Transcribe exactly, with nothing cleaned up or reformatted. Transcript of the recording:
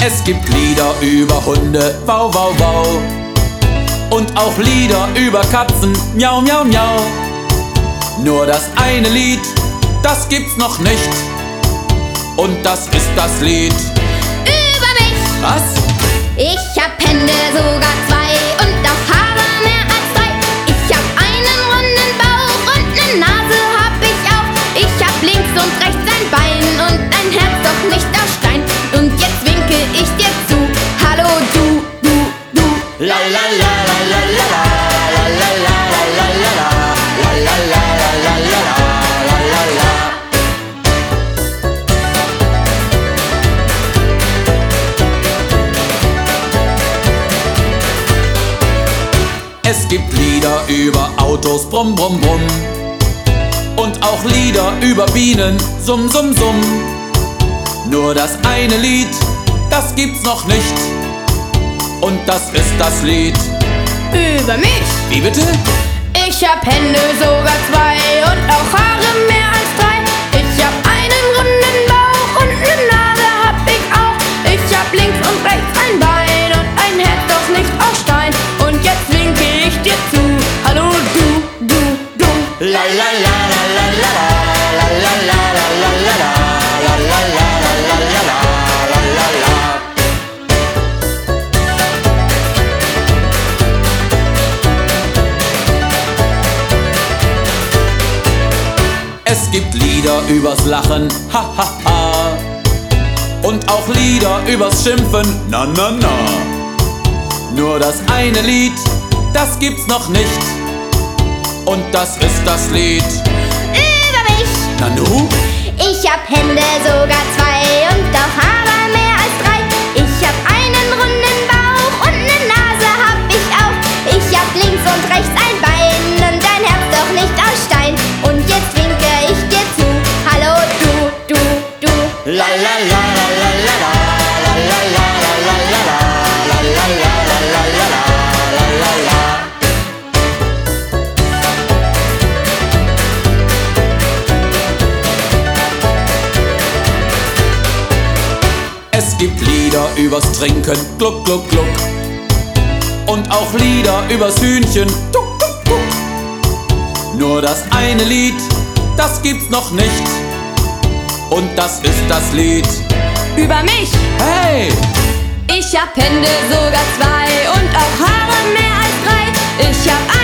Es gibt Lieder über Hunde, wow, wow, wow. Und auch Lieder über Katzen, miau, miau, miau. Nur das eine Lied, das gibt's noch nicht. Und das ist das Lied über mich. Was? Ich hab Hände, sogar zwei, und auch Haare mehr als drei. Ich hab einen runden Bauch und ne Nase hab ich auch. Ich hab links und rechts ein Bein und ein Herz, doch nicht aus Stein. Und jetzt winke ich dir zu. Hallo du, du, du. La la la la la la la la la la la la la la la la la la la la. Es gibt Lieder über Autos, brumm, brumm, brumm. Und auch Lieder über Bienen, summ, summ, summ. Nur das eine Lied, das gibt's noch nicht. Und das ist das Lied über mich. Wie bitte? Ich hab Hände, sogar zwei, und auch Haare mehr als drei. Ich hab einen runden Bauch und ne Nase hab ich auch. Ich hab links und rechts ein Bein und ein Herz, doch nicht aus Stein. Und jetzt winke ich dir zu. Hallo du, du, du. La la la la la la la la la la la la la la la la la la la. Es gibt Lieder übers Lachen, ha ha ha. Und auch Lieder übers Schimpfen, na na na. Nur das eine Lied, das gibt's noch nicht. Und das ist das Lied über mich. Nanu? Ich hab Hände, sogar zwei, und auch Haare mehr als drei. Ich hab einen runden Bauch und ne Nase hab ich auch. Ich hab links und rechts ein Bein und ein Herz, doch nicht aus Stein. Und jetzt winke ich dir zu. Hallo du, du, du. La la la la la la la la la la la la la la la la la la la. Es gibt Lieder übers Trinken, gluck, gluck, gluck. Und auch Lieder übers Hühnchen, tuck, tuck, tuck. Nur das eine Lied, das gibt's noch nicht. Und das ist das Lied über mich. Hey! Ich hab Hände, sogar zwei, und auch Haare mehr als drei. Ich hab